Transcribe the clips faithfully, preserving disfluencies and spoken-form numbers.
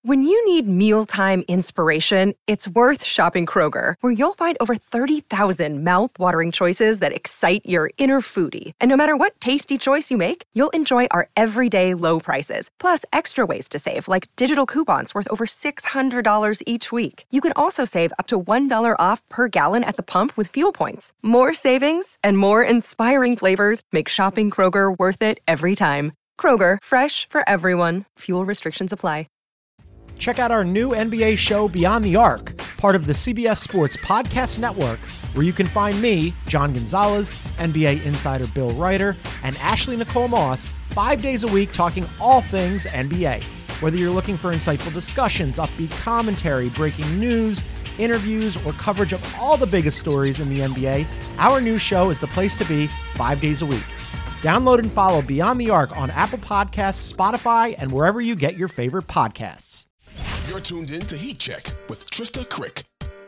When you need mealtime inspiration, it's worth shopping Kroger, where you'll find over thirty thousand mouth-watering choices that excite your inner foodie. And no matter what tasty choice you make, you'll enjoy our everyday low prices, plus extra ways to save, like digital coupons worth over six hundred dollars each week. You can also save up to one dollar off per gallon at the pump with fuel points. More savings and more inspiring flavors make shopping Kroger worth it every time. Kroger, fresh for everyone. Fuel restrictions apply. Check out our new N B A show, Beyond the Arc, part of the C B S Sports Podcast Network, where you can find me, John Gonzalez, N B A insider Bill Ryder, and Ashley Nicole Moss, five days a week talking all things N B A. Whether you're looking for insightful discussions, upbeat commentary, breaking news, interviews, or coverage of all the biggest stories in the N B A, our new show is the place to be five days a week. Download and follow Beyond the Arc on Apple Podcasts, Spotify, and wherever you get your favorite podcasts. You're tuned in to Heat Check with Trista Crick.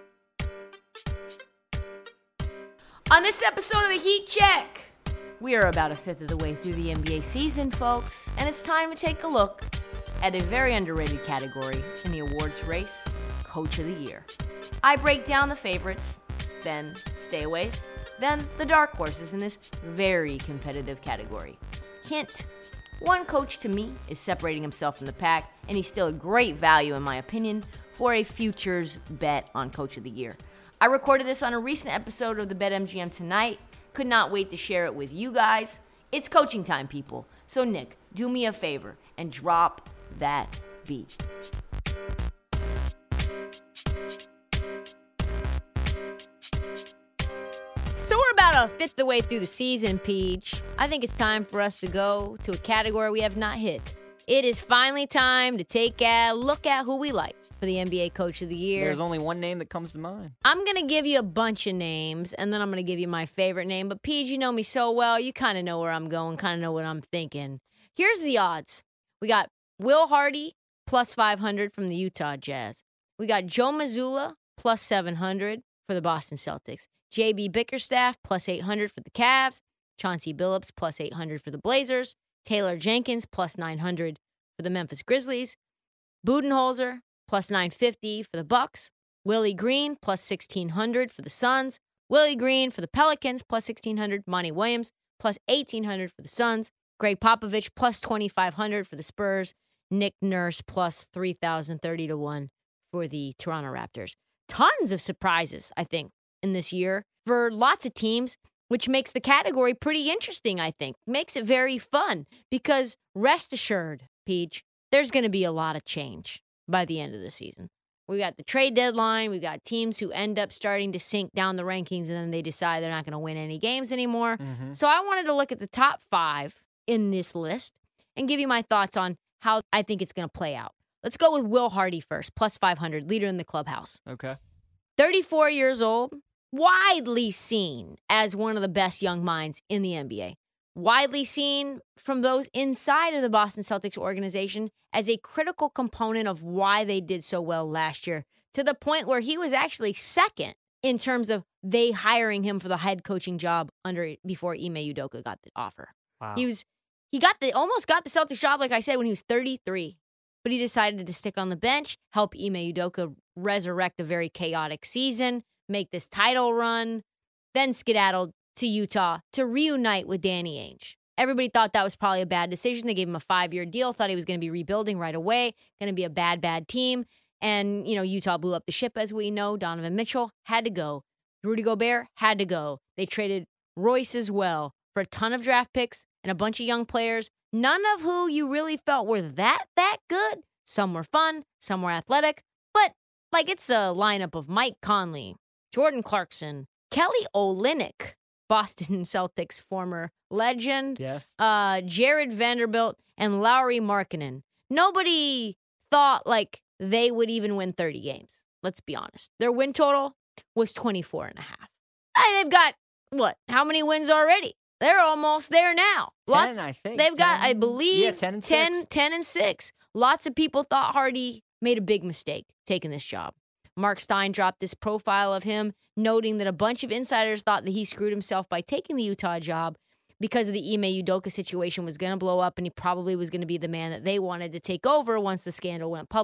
On this episode of the Heat Check, we are about a fifth of the way through the N B A season, folks, and it's time to take a look at a very underrated category in the awards race, Coach of the Year. I break down the favorites, then stayaways, then the dark horses in this very competitive category. Hint, one coach to me is separating himself from the pack, and he's still a great value in my opinion for a futures bet on Coach of the Year. I recorded this on a recent episode of the BetMGM Tonight. Could not wait to share it with you guys. It's coaching time, people. So Nick, do me a favor and drop that beat. So we're about a fifth of the way through the season, Peach. I think it's time for us to go to a category we have not hit. It is finally time to take a look at who we like for the N B A Coach of the Year. There's only one name that comes to mind. I'm going to give you a bunch of names, and then I'm going to give you my favorite name. But, Peach, you know me so well, you kind of know where I'm going, kind of know what I'm thinking. Here's the odds. We got Will Hardy, plus five hundred from the Utah Jazz. We got Joe Mazzulla, plus seven hundred for the Boston Celtics. J B Bickerstaff, plus eight hundred for the Cavs. Chauncey Billups, plus eight hundred for the Blazers. Taylor Jenkins, plus nine hundred for the Memphis Grizzlies. Budenholzer, plus nine fifty for the Bucks. Willie Green, plus sixteen hundred for the Suns. Willie Green for the Pelicans, plus sixteen hundred. Monty Williams, plus eighteen hundred for the Suns. Greg Popovich, plus twenty-five hundred for the Spurs. Nick Nurse, plus three thousand thirty to one for the Toronto Raptors. Tons of surprises, I think, in this year for lots of teams, which makes the category pretty interesting, I think. Makes it very fun because rest assured, Peach, there's going to be a lot of change by the end of the season. We got the trade deadline. We got teams who end up starting to sink down the rankings and then they decide they're not going to win any games anymore. Mm-hmm. So I wanted to look at the top five in this list and give you my thoughts on how I think it's going to play out. Let's go with Will Hardy first, plus five hundred, leader in the clubhouse. Okay. thirty-four years old, widely seen as one of the best young minds in the N B A. Widely seen from those inside of the Boston Celtics organization as a critical component of why they did so well last year, to the point where he was actually second in terms of they hiring him for the head coaching job under before Ime Udoka got the offer. Wow. He was he got the almost got the Celtics job, like I said, when he was thirty-three. But he decided to stick on the bench, help Ime Udoka resurrect a very chaotic season, make this title run, then skedaddled to Utah to reunite with Danny Ainge. Everybody thought that was probably a bad decision. They gave him a five-year deal, thought he was going to be rebuilding right away, going to be a bad, bad team. And, you know, Utah blew up the ship, as we know. Donovan Mitchell had to go. Rudy Gobert had to go. They traded Royce as well for a ton of draft picks and a bunch of young players, none of who you really felt were that, that good. Some were fun, some were athletic, but like it's a lineup of Mike Conley, Jordan Clarkson, Kelly Olynyk, Boston Celtics former legend, Yes. uh, Jared Vanderbilt, and Lauri Markkanen. Nobody thought like they would even win thirty games. Let's be honest. Their win total was twenty-four and a half. Hey, they've got, what, how many wins already? They're almost there now. ten, I think. They've got, ten. I believe, Yeah, ten and ten, six. ten and six. Lots of people thought Hardy made a big mistake taking this job. Mark Stein dropped this profile of him, noting that a bunch of insiders thought that he screwed himself by taking the Utah job because of the Ime Udoka situation was going to blow up and he probably was going to be the man that they wanted to take over once the scandal went public.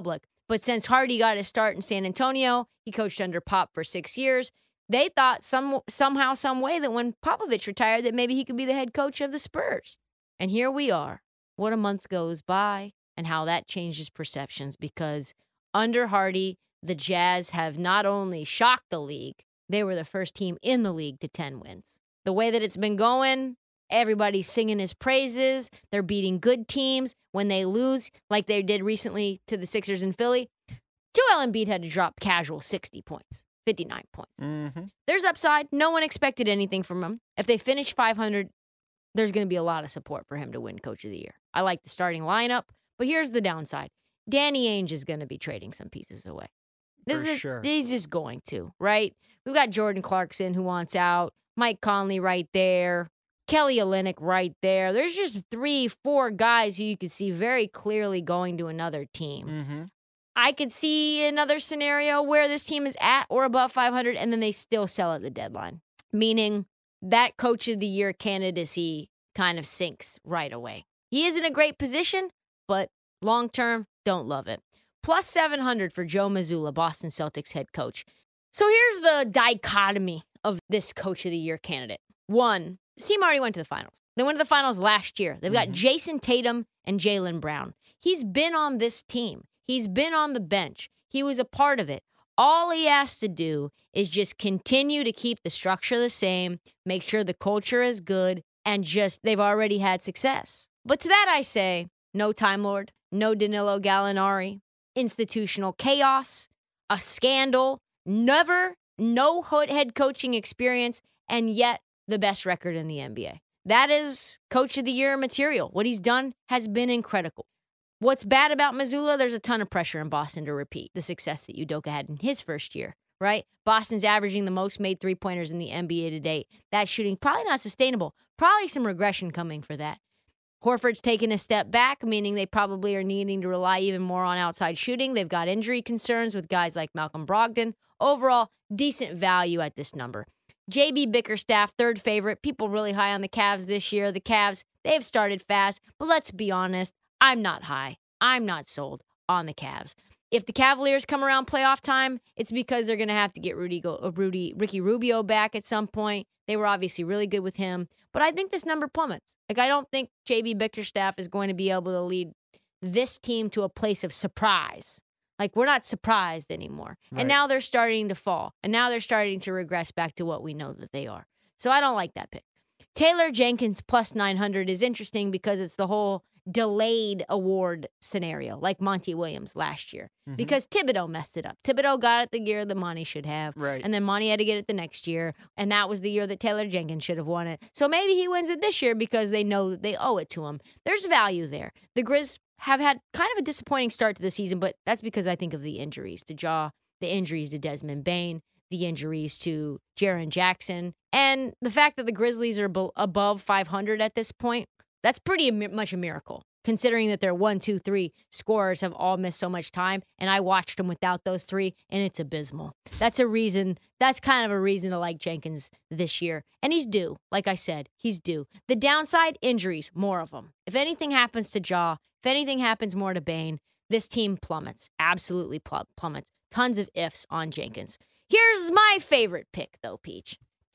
But since Hardy got his start in San Antonio, he coached under Pop for six years. They thought some somehow, some way that when Popovich retired, that maybe he could be the head coach of the Spurs. And here we are. What a month goes by and how that changes perceptions, because under Hardy, the Jazz have not only shocked the league, they were the first team in the league to ten wins. The way that it's been going, everybody's singing his praises. They're beating good teams. When they lose, like they did recently to the Sixers in Philly, Joel Embiid had to drop casual sixty points, fifty-nine points. Mm-hmm. There's upside. No one expected anything from him. If they finish five hundred, there's going to be a lot of support for him to win Coach of the Year. I like the starting lineup, but here's the downside. Danny Ainge is going to be trading some pieces away. This For is sure. He's just going to, right? We've got Jordan Clarkson who wants out, Mike Conley right there, Kelly Olynyk right there. There's just three, four guys who you could see very clearly going to another team. Mm-hmm. I could see another scenario where this team is at or above five hundred and then they still sell at the deadline, meaning that Coach of the Year candidacy kind of sinks right away. He is in a great position, but long-term, don't love it. Plus seven hundred for Joe Mazzulla, Boston Celtics head coach. So here's the dichotomy of this Coach of the Year candidate. One, this team already went to the finals. They went to the finals last year. They've got mm-hmm. Jason Tatum and Jaylen Brown. He's been on this team. He's been on the bench. He was a part of it. All he has to do is just continue to keep the structure the same, make sure the culture is good, and just, they've already had success. But to that I say, no Time Lord, no Danilo Gallinari, institutional chaos, a scandal, never, no head coaching experience, and yet the best record in the N B A. That is Coach of the Year material. What he's done has been incredible. What's bad about Mazzulla? There's a ton of pressure in Boston to repeat the success that Udoka had in his first year, right? Boston's averaging the most made three-pointers in the N B A to date. That shooting, probably not sustainable. Probably some regression coming for that. Horford's taken a step back, meaning they probably are needing to rely even more on outside shooting. They've got injury concerns with guys like Malcolm Brogdon. Overall, decent value at this number. J B Bickerstaff, third favorite. People really high on the Cavs this year. The Cavs, they've started fast, but let's be honest, I'm not high. I'm not sold on the Cavs. If the Cavaliers come around playoff time, it's because they're going to have to get Rudy, go, Rudy, Ricky Rubio back at some point. They were obviously really good with him. But I think this number plummets. Like, I don't think J B Bickerstaff is going to be able to lead this team to a place of surprise. Like, we're not surprised anymore. Right. And now they're starting to fall. And now they're starting to regress back to what we know that they are. So I don't like that pick. Taylor Jenkins plus nine hundred is interesting because it's the whole delayed award scenario, like Monty Williams last year, mm-hmm. because Thibodeau messed it up. Thibodeau got it the year that Monty should have, right. and then Monty had to get it the next year, and that was the year that Taylor Jenkins should have won it. So maybe he wins it this year because they know that they owe it to him. There's value there. The Grizz have had kind of a disappointing start to the season, but that's because I think of the injuries to Ja, the injuries to Desmond Bane, the injuries to Jaren Jackson, and the fact that the Grizzlies are be- above five hundred at this point. That's pretty much a miracle, considering that their one, two, three scorers have all missed so much time, and I watched them without those three, and it's abysmal. That's a reason, that's kind of a reason to like Jenkins this year. And he's due. Like I said, he's due. The downside, injuries, more of them. If anything happens to Ja, if anything happens more to Bane, this team plummets. Absolutely plum- plummets. Tons of ifs on Jenkins. Here's my favorite pick, though, Peach.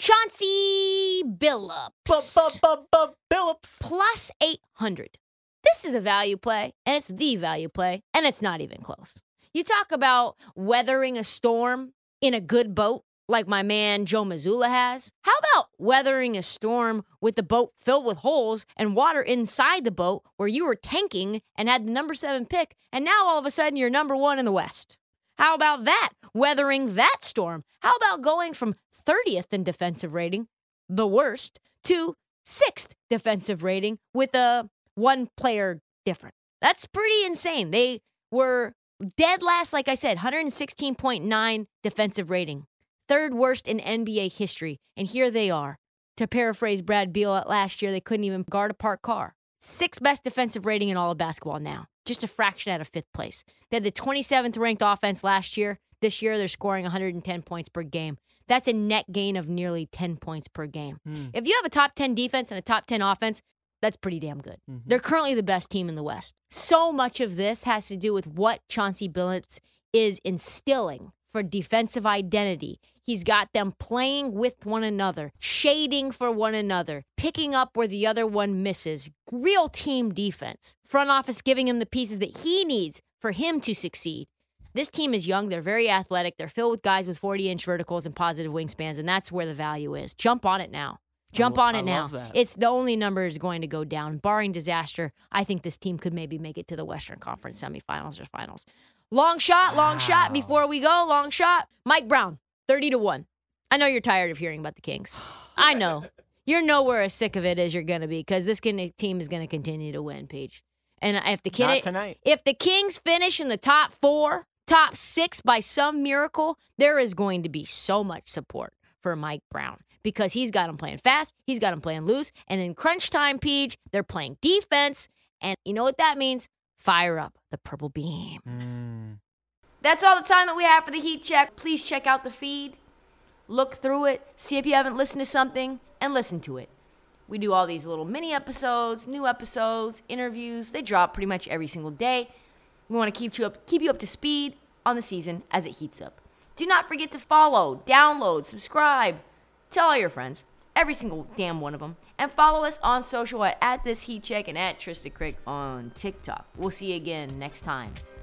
Chauncey Billups. Billups. Plus eight hundred. This is a value play, and it's the value play, and it's not even close. You talk about weathering a storm in a good boat, like my man Joe Mazzulla has. How about weathering a storm with the boat filled with holes and water inside the boat where you were tanking and had the number seven pick, and now all of a sudden you're number one in the West? How about that? Weathering that storm. How about going from thirtieth in defensive rating, the worst, to sixth defensive rating with a one player different? That's pretty insane. They were dead last, like I said, one sixteen point nine defensive rating. Third worst in N B A history. And here they are. To paraphrase Brad Beal at last year, they couldn't even guard a parked car. Sixth best defensive rating in all of basketball now. Just a fraction out of fifth place. They had the twenty-seventh ranked offense last year. This year, they're scoring one hundred ten points per game. That's a net gain of nearly ten points per game. Mm. If you have a top ten defense and a top ten offense, That's pretty damn good. Mm-hmm. They're currently the best team in the West. So much of this has to do with what Chauncey Billups is instilling for defensive identity. He's got them playing with one another, shading for one another, picking up where the other one misses. Real team defense. Front office giving him the pieces that he needs for him to succeed. This team is young. They're very athletic. They're filled with guys with forty-inch verticals and positive wingspans, and that's where the value is. Jump on it now. Jump on it I now. love that. It's the only number is going to go down. Barring disaster, I think this team could maybe make it to the Western Conference semifinals or finals. Long shot, long Wow. shot before we go. Long shot. Mike Brown, thirty to one. I know you're tired of hearing about the Kings. I know. You're nowhere as sick of it as you're going to be because this can- team is going to continue to win, Peach. And if the, Not King- tonight. if the Kings finish in the top four, top six by some miracle, there is going to be so much support for Mike Brown because he's got them playing fast, he's got them playing loose, and in crunch time, Peach, they're playing defense, and you know what that means? Fire up the purple beam. Mm. That's all the time that we have for the Heat Check. Please check out the feed, look through it, see if you haven't listened to something, and listen to it. We do all these little mini episodes, new episodes, interviews. They drop pretty much every single day. We want to keep you up, keep you up to speed on the season as it heats up. Do not forget to follow, download, subscribe, tell all your friends, every single damn one of them, and follow us on social at, at This Heat Check and at Trista Crick on TikTok. We'll see you again next time.